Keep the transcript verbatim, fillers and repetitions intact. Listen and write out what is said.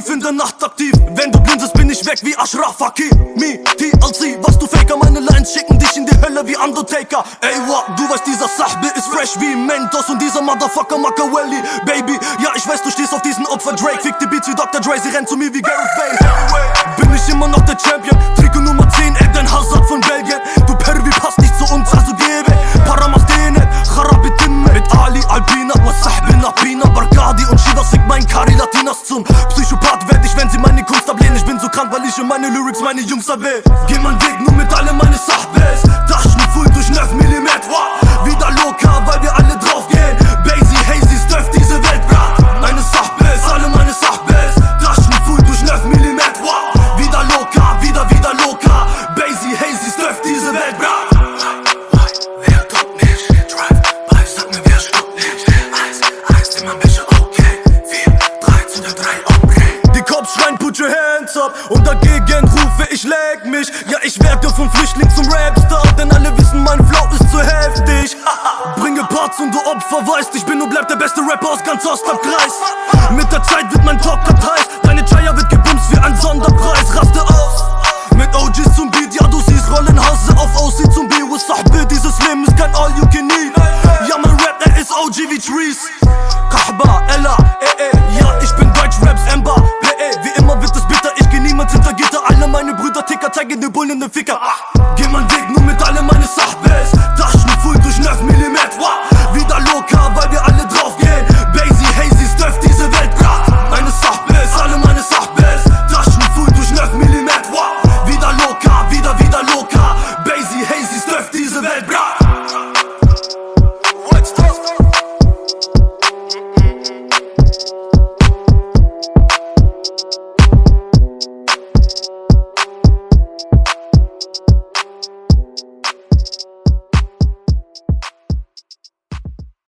tief in der Nacht aktiv. Wenn du blinzest, bin ich weg wie Ashraf Hakimi. Me, T L C, was du Faker, meine Lines schicken dich in die Hölle wie Undertaker. Ey, what, du weißt, dieser Sahbe ist fresh wie Mentos und dieser Motherfucker Machiavelli. Baby, ja, ich weiß, du stehst auf diesen Opfer Drake. Fick die Beats wie Doktor Dre, sie rennt zu mir wie Gareth Bale. Bin ich immer noch der Champion, Trikot Nummer zehn, Eden Hazard von Belgien. Du Pervi passt nicht zu uns, also geh weg. Paramastene, Kharabi Timme. Mit Ali, Alpina, was Sahbina, Pina, Barkadi und Shivas fick mein Kari Latinas zum Psychopath werd ich, wenn sie meine Kunst ablehnen. Ich bin so krank, weil ich in meine Lyrics meine Jungs erwähne. Geh mein Weg nur mit alle meine Sahbes. Taschen voll durch neun Millimeter. Wieder locker, weil wir alle drauf gehen. Basie, Hazy, Stuff, diese Welt, brat. Meine Sahbes, alle meine Sahbes. Taschen voll durch neun Millimeter. Wieder locker, wieder, wieder locker. Basie, Hazy, Stuff, diese Welt, brat. Wer tut nicht? Drive-by, sag mir, wer schluckt nicht? Eis, Eis, immer ein bisschen okay. Vier, drei zu der drei, okay. Die Cops schreien, put your hands up. Und dagegen rufe ich, leg mich. Ja, ich werde vom Flüchtling zum Rapstar. Denn alle wissen, mein Flow ist zu heftig. Bringe Parts und du Opfer weißt, ich bin und bleib der beste Rapper aus ganz Ostkreis. Mit der Zeit wird mein Talk heiß.